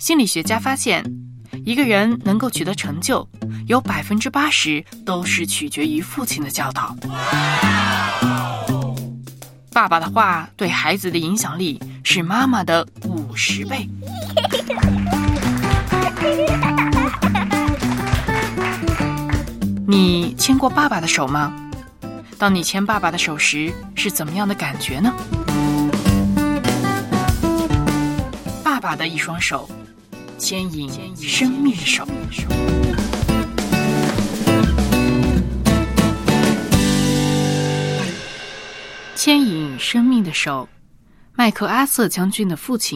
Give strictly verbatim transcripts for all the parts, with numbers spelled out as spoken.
心理学家发现，一个人能够取得成就，有百分之八十都是取决于父亲的教导。爸爸的话对孩子的影响力是妈妈的五十倍。你牵过爸爸的手吗？当你牵爸爸的手时，是怎么样的感觉呢？爸爸的一双手，牵引生命的手。牵引生命的手，麦克阿瑟将军的父亲。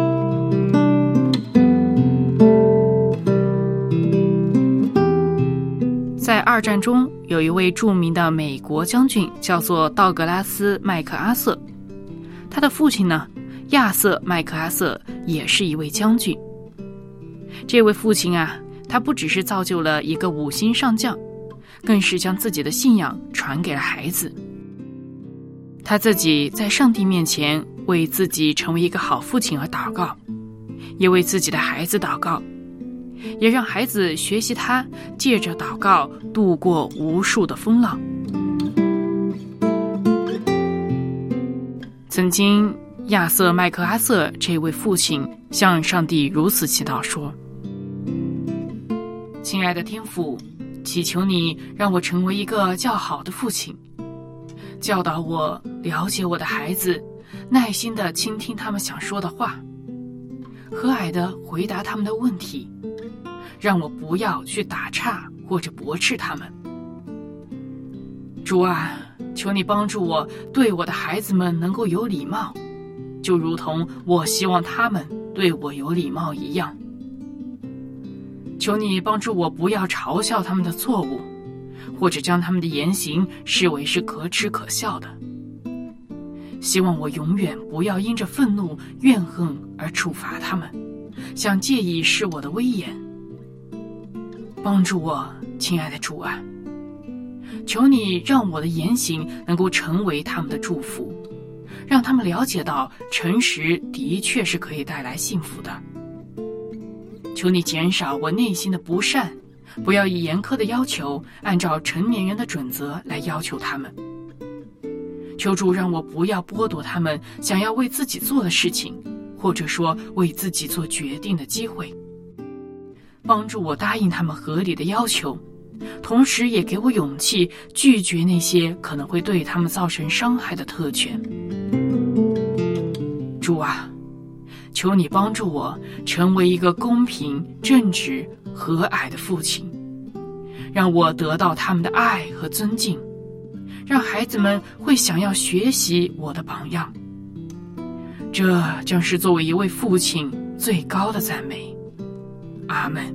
在二战中，有一位著名的美国将军，叫做道格拉斯·麦克阿瑟。他的父亲呢，亚瑟·麦克阿瑟也是一位将军。这位父亲啊，他不只是造就了一个五星上将，更是将自己的信仰传给了孩子。他自己在上帝面前为自己成为一个好父亲而祷告，也为自己的孩子祷告，也让孩子学习他借着祷告度过无数的风浪。曾经亚瑟·麦克阿瑟这位父亲向上帝如此祈祷说：亲爱的天父，祈求你让我成为一个较好的父亲，教导我了解我的孩子，耐心地倾听他们想说的话，和蔼地回答他们的问题，让我不要去打岔或者驳斥他们。主啊，求你帮助我对我的孩子们能够有礼貌，就如同我希望他们对我有礼貌一样。求你帮助我不要嘲笑他们的错误，或者将他们的言行视为是可耻可笑的。希望我永远不要因着愤怒怨恨而处罚他们，想借以示我的威严。帮助我，亲爱的主啊，求你让我的言行能够成为他们的祝福，让他们了解到诚实的确是可以带来幸福的。求你减少我内心的不善，不要以严苛的要求按照成年人的准则来要求他们。求主让我不要剥夺他们想要为自己做的事情，或者说为自己做决定的机会。帮助我答应他们合理的要求，同时也给我勇气拒绝那些可能会对他们造成伤害的特权。主啊，求你帮助我成为一个公平、正直、和蔼的父亲，让我得到他们的爱和尊敬，让孩子们会想要学习我的榜样。这将是作为一位父亲最高的赞美。阿们。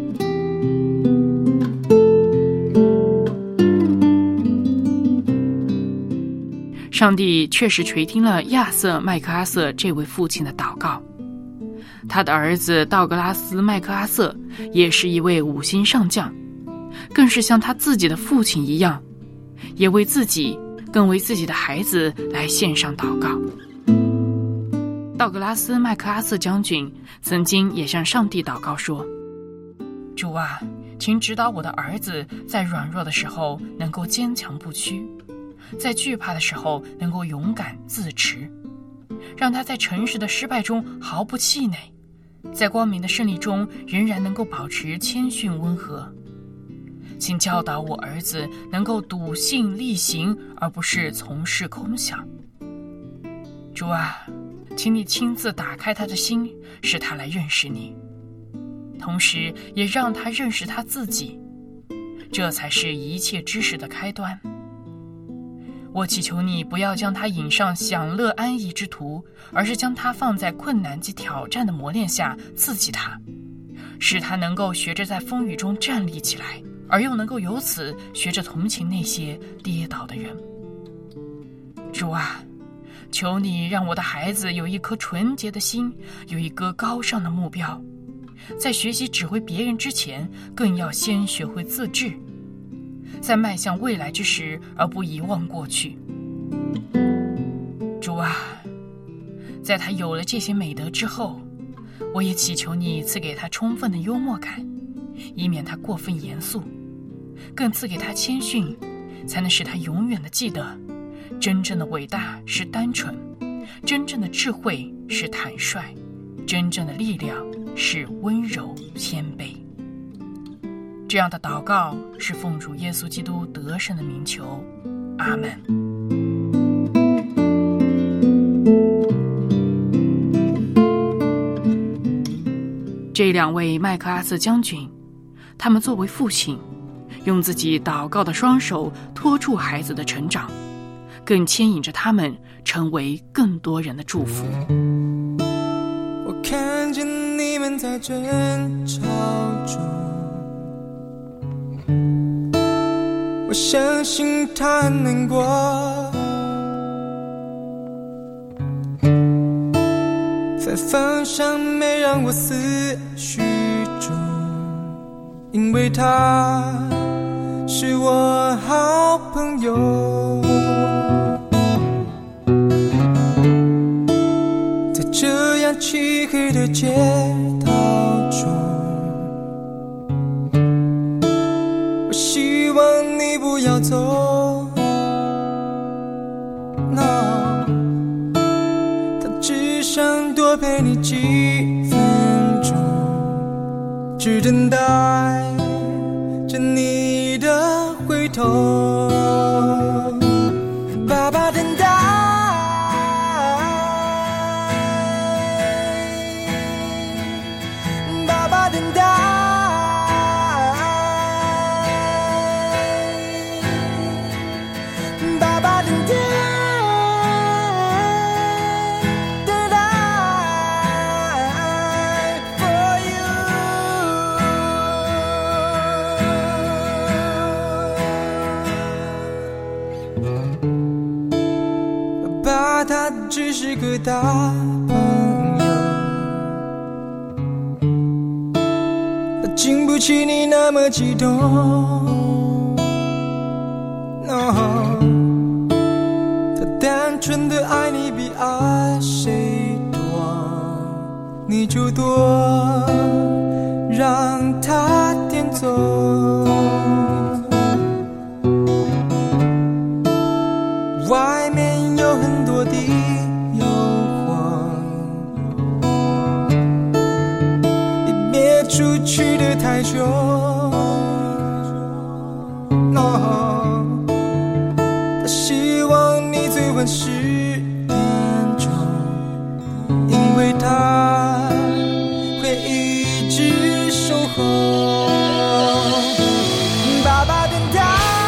上帝确实垂听了亚瑟·麦克阿瑟这位父亲的祷告。他的儿子道格拉斯·麦克阿瑟也是一位五星上将，更是像他自己的父亲一样，也为自己更为自己的孩子来献上祷告。道格拉斯·麦克阿瑟将军曾经也向上帝祷告说：主啊，请指导我的儿子在软弱的时候能够坚强不屈，在惧怕的时候能够勇敢自持，让他在诚实的失败中毫不气馁，在光明的胜利中仍然能够保持谦逊温和。请教导我儿子能够笃信力行，而不是从事空想。主啊，请你亲自打开他的心，使他来认识你，同时也让他认识他自己，这才是一切知识的开端。我祈求你不要将他引上享乐安逸之途，而是将他放在困难及挑战的磨练下刺激他，使他能够学着在风雨中站立起来，而又能够由此学着同情那些跌倒的人。主啊，求你让我的孩子有一颗纯洁的心，有一个高尚的目标，在学习指挥别人之前，更要先学会自治，在迈向未来之时而不遗忘过去。主啊，在他有了这些美德之后， 我也祈求你赐给他充分的幽默感，以免他过分严肃，更赐给他谦逊，才能使他永远的记得，真正的伟大是单纯，真正的智慧是坦率，真正的力量是温柔谦卑。这样的祷告是奉主耶稣基督得胜的名求，阿们。这两位麦克阿瑟将军，他们作为父亲，用自己祷告的双手托住孩子的成长，更牵引着他们成为更多人的祝福。 我看见你们在争吵中，我相信他很难过，在方向没让我思绪中，因为他是我好朋友。在这样漆黑的街道中，我希望你不要走， No， 他只想多陪你几分钟，只等待着你的回头。爸爸等待，爸爸等待，爸爸等待，等待 for you。 爸爸他只是个大朋友，他经不起你那么激动， No， 他单纯的爱你比爱谁多，你就多让他点走。外面有很多的诱惑，你别出去的太久， No， 他希望你最晚十点钟，因为他会一直守候。爸爸等待，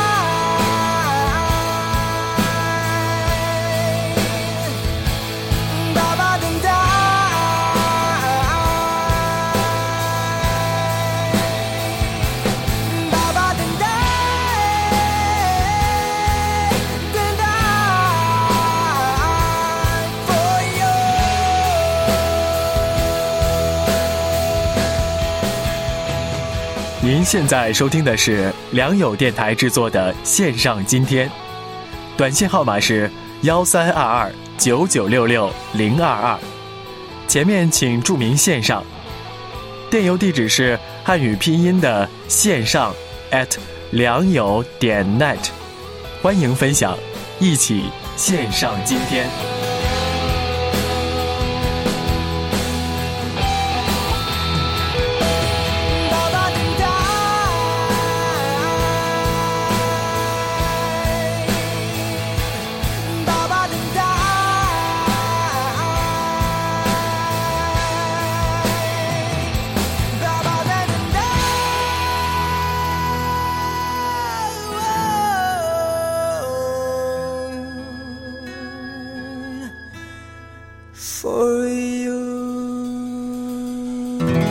爸爸等待，爸爸等待，等待 for you。 您现在收听的是良友电台制作的线上今天，短信号码是幺三二二九九六六零二二，前面请注明线上，电邮地址是汉语拼音的线上 at 良友点 net， 欢迎分享，一起线上今天。 爸爸等待，爸爸等待，爸爸在等待 for you。